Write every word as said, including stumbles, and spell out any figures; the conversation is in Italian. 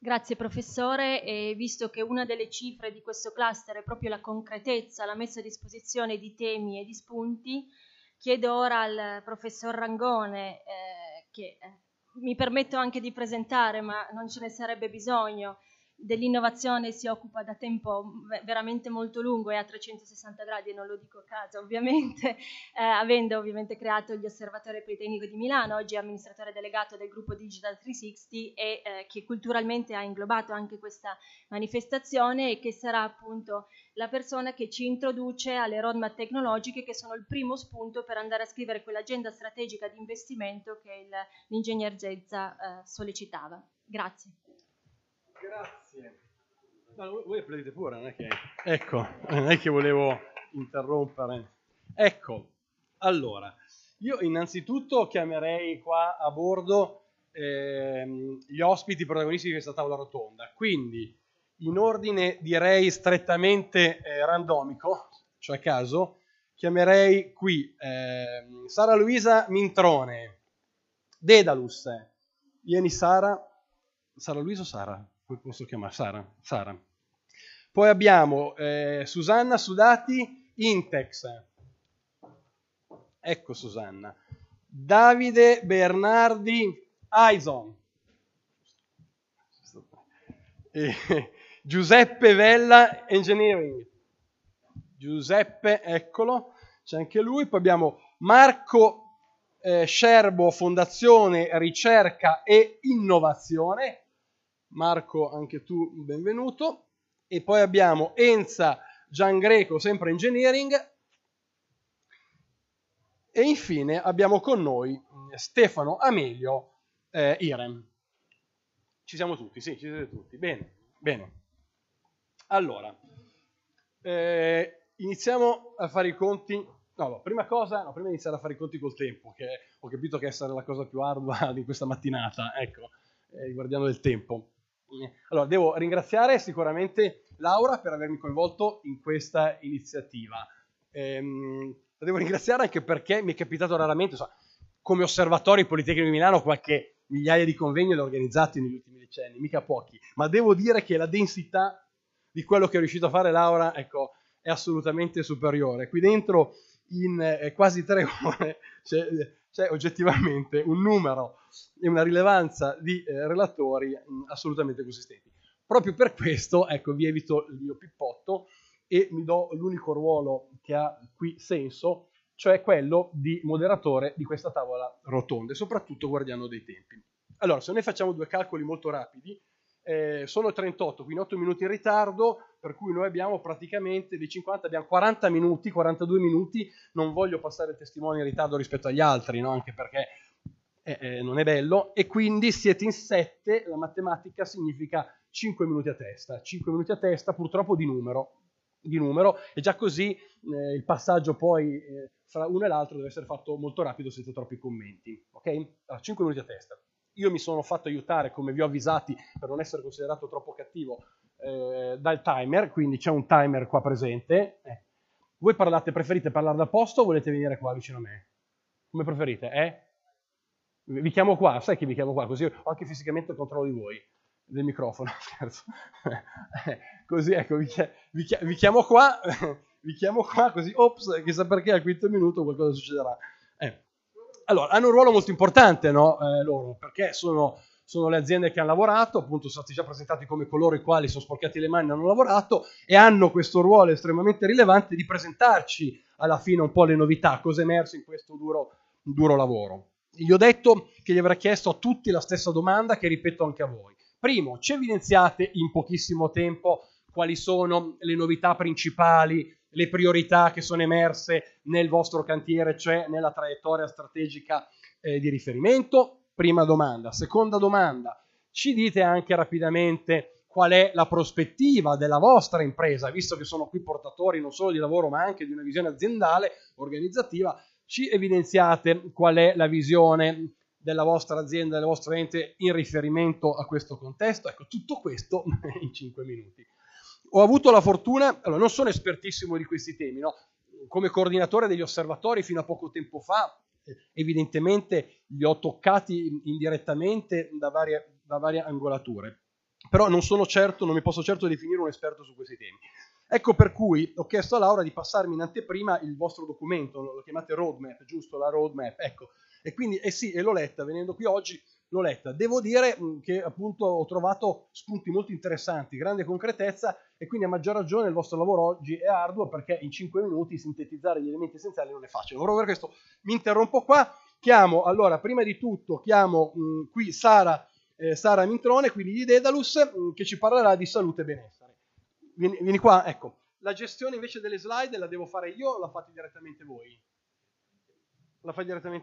Grazie professore, e visto che una delle cifre di questo cluster è proprio la concretezza, la messa a disposizione di temi e di spunti, chiedo ora al professor Rangone, eh, che eh, mi permetto anche di presentare, ma non ce ne sarebbe bisogno, dell'innovazione si occupa da tempo veramente molto lungo e a trecentosessanta gradi, e non lo dico a caso ovviamente, eh, avendo ovviamente creato gli Osservatori Politecnico di Milano, oggi è amministratore delegato del gruppo Digital trecentosessanta e eh, che culturalmente ha inglobato anche questa manifestazione e che sarà appunto la persona che ci introduce alle roadmap tecnologiche, che sono il primo spunto per andare a scrivere quell'agenda strategica di investimento che il, l'ingegner Zezza eh, sollecitava. Grazie. Grazie. No, voi applaudite pure, non è che... Ecco, non è che volevo interrompere. Ecco, allora, io innanzitutto chiamerei qua a bordo ehm, gli ospiti protagonisti di questa tavola rotonda, quindi in ordine direi strettamente eh, randomico, cioè a caso, chiamerei qui eh, Sara Luisa Mintrone, Dedalus, vieni Sara, Sara Luisa o Sara? Poi posso chiamare Sara? Sara. Poi abbiamo eh, Susanna Sudati, Intex. Ecco Susanna. Davide Bernardi, Aison. E, Giuseppe Vella, Engineering. Giuseppe, eccolo, c'è anche lui. Poi abbiamo Marco eh, Scerbo, Fondazione Ricerca e Innovazione. Marco, anche tu benvenuto. E poi abbiamo Enza Giangreco, sempre Engineering. E infine abbiamo con noi Stefano Amelio, eh, Irem. Ci siamo tutti, sì, ci siete tutti. Bene, bene. Allora, eh, iniziamo a fare i conti. No, no, prima cosa, no, prima di iniziare a fare i conti col tempo, che ho capito che essere la cosa più ardua di questa mattinata, ecco, eh, guardando il tempo. Allora, devo ringraziare sicuramente Laura per avermi coinvolto in questa iniziativa. Ehm, la devo ringraziare anche perché mi è capitato raramente, so, come osservatori Politecnico di Milano, qualche migliaia di convegni li ho organizzati negli ultimi decenni, mica pochi, ma devo dire che la densità di quello che è riuscito a fare Laura, ecco, è assolutamente superiore. Qui dentro in eh, quasi tre ore c'è, c'è oggettivamente un numero e una rilevanza di eh, relatori mh, assolutamente consistenti. Proprio per questo, ecco, vi evito il mio pippotto e mi do l'unico ruolo che ha qui senso, cioè quello di moderatore di questa tavola rotonda e soprattutto guardiano dei tempi. Allora, se noi facciamo due calcoli molto rapidi, eh, sono trentotto, quindi otto minuti in ritardo, per cui noi abbiamo praticamente dei cinquanta, abbiamo quaranta minuti, quarantadue minuti, non voglio passare il testimone in ritardo rispetto agli altri, no? Anche perché eh, eh, non è bello, e quindi siete in sette, la matematica significa cinque minuti a testa, cinque minuti a testa purtroppo di numero, di numero e già così eh, il passaggio poi eh, fra uno e l'altro deve essere fatto molto rapido senza troppi commenti, ok? Allora, cinque minuti a testa. Io mi sono fatto aiutare, come vi ho avvisati, per non essere considerato troppo cattivo, eh, dal timer, quindi c'è un timer qua presente. Eh. Voi parlate, preferite parlare da posto o volete venire qua vicino a me? Come preferite, eh? Vi chiamo qua, sai che vi chiamo qua, così ho anche fisicamente il controllo di voi, del microfono, scherzo. Così, ecco, vi, vi, vi chiamo qua, vi chiamo qua, così, ops, chissà perché al quinto minuto qualcosa succederà. Eh. Allora, hanno un ruolo molto importante, no, eh, loro, perché sono, sono le aziende che hanno lavorato, appunto sono stati già presentati come coloro i quali sono sporcati le mani e hanno lavorato, e hanno questo ruolo estremamente rilevante di presentarci alla fine un po' le novità, cosa è emerso in questo duro, duro lavoro. Gli ho detto che gli avrei chiesto a tutti la stessa domanda, che ripeto anche a voi. Primo, ci evidenziate in pochissimo tempo quali sono le novità principali, le priorità che sono emerse nel vostro cantiere, cioè nella traiettoria strategica eh, di riferimento? Prima domanda. Seconda domanda, ci dite anche rapidamente qual è la prospettiva della vostra impresa, visto che sono qui portatori non solo di lavoro ma anche di una visione aziendale, organizzativa, ci evidenziate qual è la visione della vostra azienda, del vostro ente in riferimento a questo contesto. Ecco, tutto questo in cinque minuti. Ho avuto la fortuna, allora non sono espertissimo di questi temi, no? Come coordinatore degli osservatori fino a poco tempo fa, evidentemente li ho toccati indirettamente da varie, da varie angolature. però non sono certo, non mi posso certo definire un esperto su questi temi. Ecco per cui ho chiesto a Laura di passarmi in anteprima il vostro documento, lo chiamate roadmap, giusto? La roadmap, ecco. E quindi, eh sì, e l'ho letta, venendo qui oggi, l'ho letta. Devo dire che appunto ho trovato spunti molto interessanti, grande concretezza, e quindi a maggior ragione il vostro lavoro oggi è arduo, perché in cinque minuti sintetizzare gli elementi essenziali non è facile. Proprio per questo mi interrompo qua, chiamo, allora, prima di tutto, chiamo mh, qui Sara, eh, Sara Mintrone, quindi di Dedalus, mh, che ci parlerà di salute e benessere. Vieni, vieni qua, ecco. La gestione invece delle slide la devo fare io o la fate direttamente voi? La fai direttamente